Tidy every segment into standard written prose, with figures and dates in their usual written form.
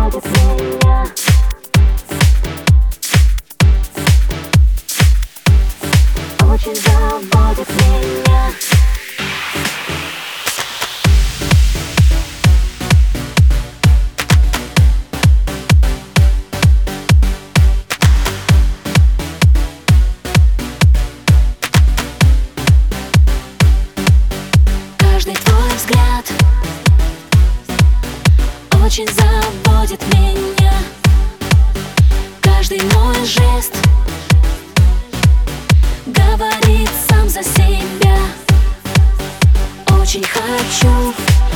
заводит меня. Очень заводит меня. Каждый твой взгляд очень заводит меня. Каждый мой жест говорит сам за себя. Очень хочу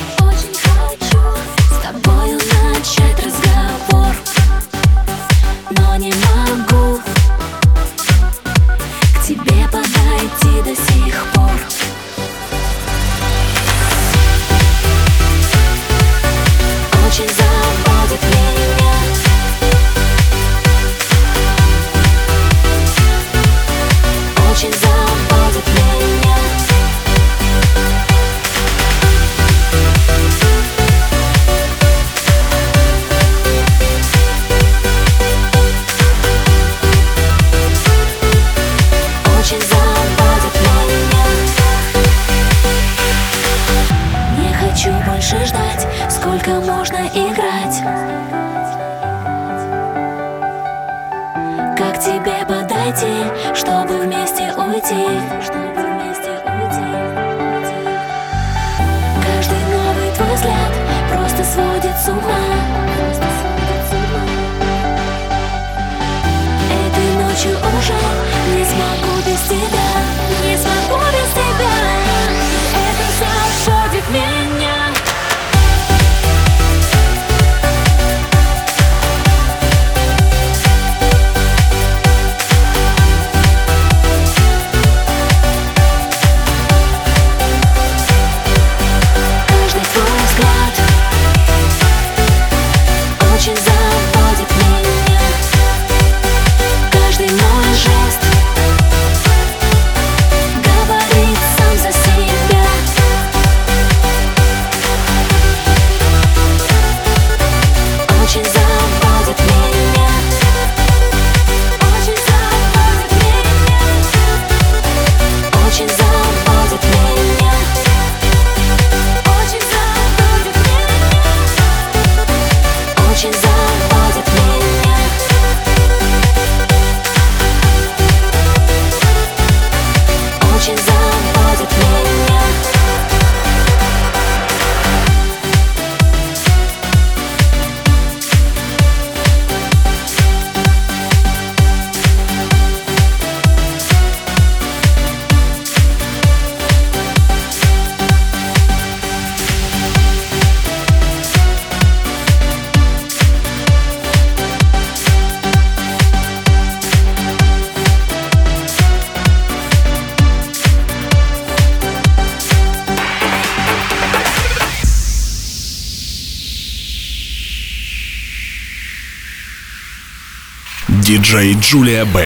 с тобою начать разговор, но не могу к тебе подойти до сих пор. Очень заводит меня. Очень заводит меня. Очень заводит меня. Не хочу больше ждать, сколько можно играть. Как тебе подойти, чтобы вместе уйти? Каждый новый твой взгляд просто сводит с ума. Этой ночью уже не смогу без тебя. Не смогу без тебя. Это заводит меня. Очень заводит меня. Каждый мой жест говорит сам за себя. Очень заводит меня. Очень заводит меня. Очень заводит меня. Очень заводит меня. Очень заводит меня. Очень заводит меня. Диджей Джулия Б.